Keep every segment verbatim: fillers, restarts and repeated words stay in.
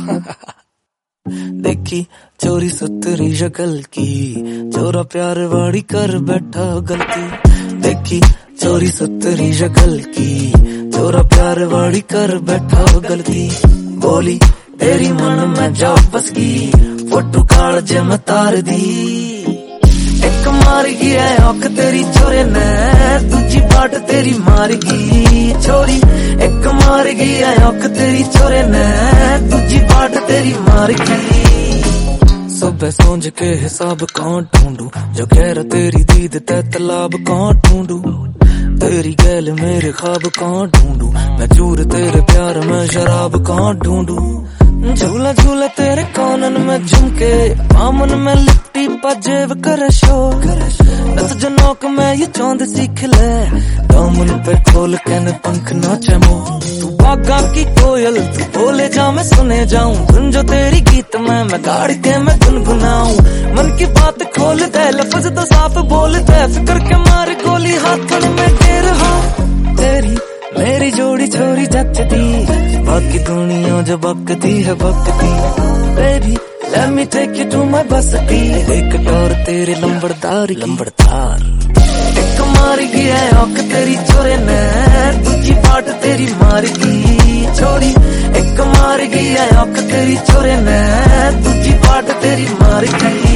देखी चोरी सुतरी शक्ल की, चोरा प्यार वाड़ी कर बैठा गलती। देखी चोरी सुतरी शक्ल की, चोरा प्यार वाड़ी कर बैठा गलती। बोली तेरी मन में जा बस की, फोटो काल जम तार दी। एक मार गई है औक तेरी छोरे ने, दूजी बाट तेरी मार गई छोरी। एक मार गई है औक तेरी छोरे ने, दूजी बाट तेरी मार गई। सुबह सोच के हिसाब कौन ढूंढू, जो कह रहा तेरी दीद ते तालाब कौन ढूंढू। तेरी गैल मेरे ख्वाब कौन ढूंढू, मैं चूर तेरे प्यार में शराब कौन ढूंढू। झूला झूला तेरे कानन में झुमके, आमन में लिपटी पजेब कर शोर। दस जनोक में ये चौंद सीख ले, दामन पे खोल के न पंख नाचे मोर। तू बागा की कोयल तू बोले जा मैं सुने जाऊं, धुन जो तेरी गीत में मैं गाड़ के मैं गुनगुनाऊं। मन की बात खोल दे, लफ्ज तो साफ बोल दे, फिक्र के मार गोली हाथन में टेर हो। तेरी मेरी जोड़ी छोरी जचती, बाकी दुनिया जो बकती है बकती। Baby let me take you to my बसती, एक टोर तेरे लंबड़दार लंबड़दार। एक मार गई है औक तेरी छोरे ने, दूजी बाट तेरी मार गई छोरी। एक मार गई है औक तेरी छोरे ने, दूजी बाट तेरी मार गई।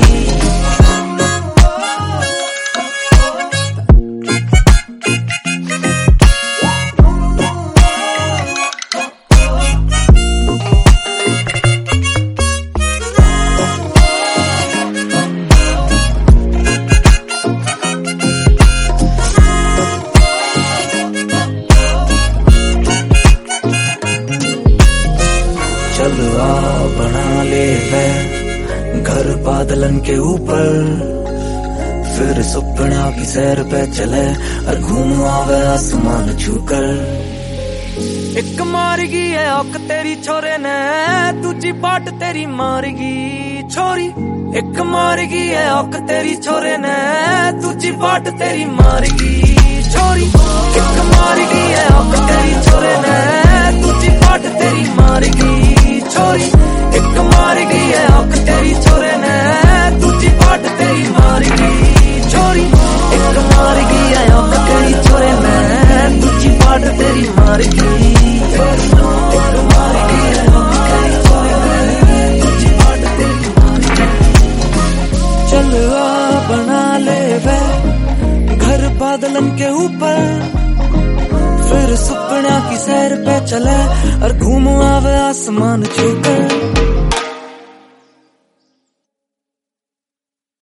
चल आ बना ले है घर बादलन के ऊपर, फिर सुपना की सैर पे चले और घूम आवे आसमान छूकर। एक मार गई है औक तेरी छोरे ने, दूजी बाट तेरी मार गई छोरी। एक मार गई है औक तेरी छोरे ने, दूजी बाट तेरी मार गई छोरी। एक मार गई है औक तेरी छोरे ने, दूजी बाट तेरी मार गई छोरी। एक मार गई है औक तेरी छोरे ने, दूजी बाट तेरी मार गई छोरी। एक मार गई है औक तेरी छोरे ने, दूजी बाट तेरी मार गई। एक मार गई है औक तेरी छोरे ने, दूजी बाट तेरी मार गई। चल आ बना ले वे घर बादलन के ऊपर, फिर सुपना की सैर पे चले और घूम आवे आसमान छूकर।